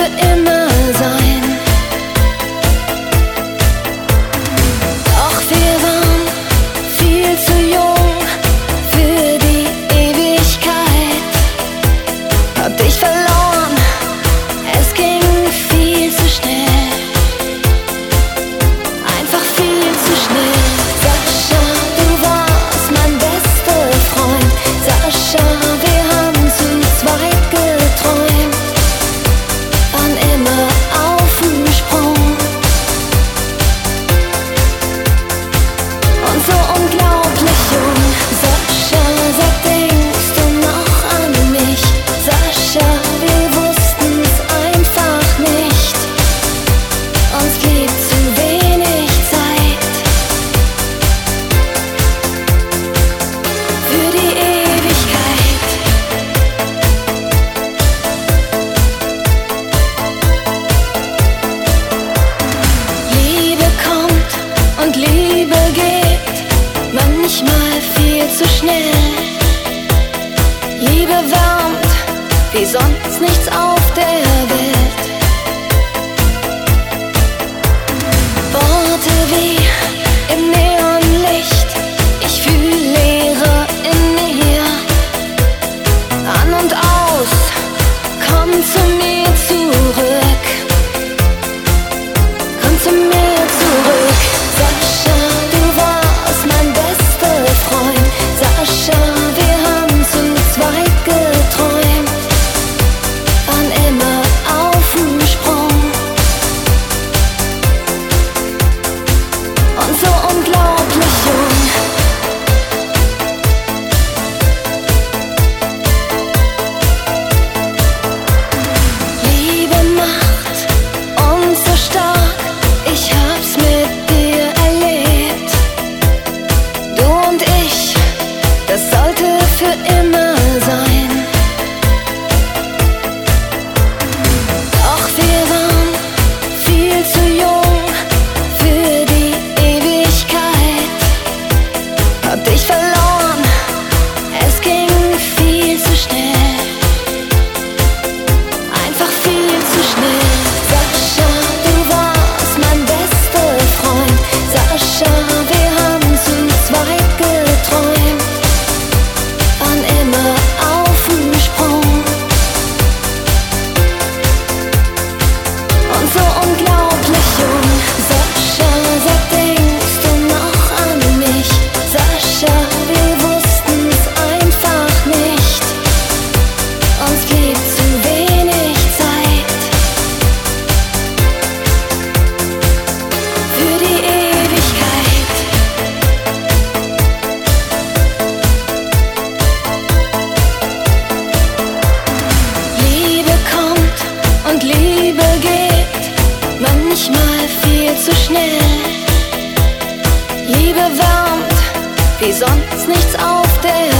für immer sein. Doch wir waren viel zu jung für die Ewigkeit. Hab dich verloren, es ging viel zu schnell. Einfach viel zu schnell. Sascha, du warst mein bester Freund. Sascha, wir haben zu zweit geträumt. Waren immer auf dem Sprung. Und so unglaublich jung. Sascha, sag, denkst du noch an mich? Sascha, wir wussten's einfach nicht. Uns blieb zu wenig Zeit für die Ewigkeit. Liebe kommt und Liebe geht, manchmal viel zu schnell. Liebe wärmt wie sonst nichts auf der Welt. Worte wie im Neonlicht, ich fühl Leere in mir. An und aus, komm zu mir zurück. Komm zu mir zurück. Sascha, du warst mein bester Freund. Sascha, wir haben zu zweit geträumt. Waren immer auf dem Sprung. Und so unglaublich jung. Liebe macht uns so stark, ich hab's mit dir erlebt. Du und ich, das sollte für immer sein. Doch wir waren viel zu jung für die Ewigkeit. Hab dich verloren, es ging viel zu schnell. Einfach viel zu schnell. Sascha, du warst mein bester Freund. Sascha, wir haben zu zweit geträumt. Waren immer auf dem Sprung. Und so unglaublich jung. Sascha, sag, denkst du noch an mich? Sascha, wir wussten's einfach nicht. Uns blieb zu wenig Zeit für die Ewigkeit. Liebe kommt und Liebe geht, manchmal viel zu schnell. Liebe wärmt wie sonst nichts auf der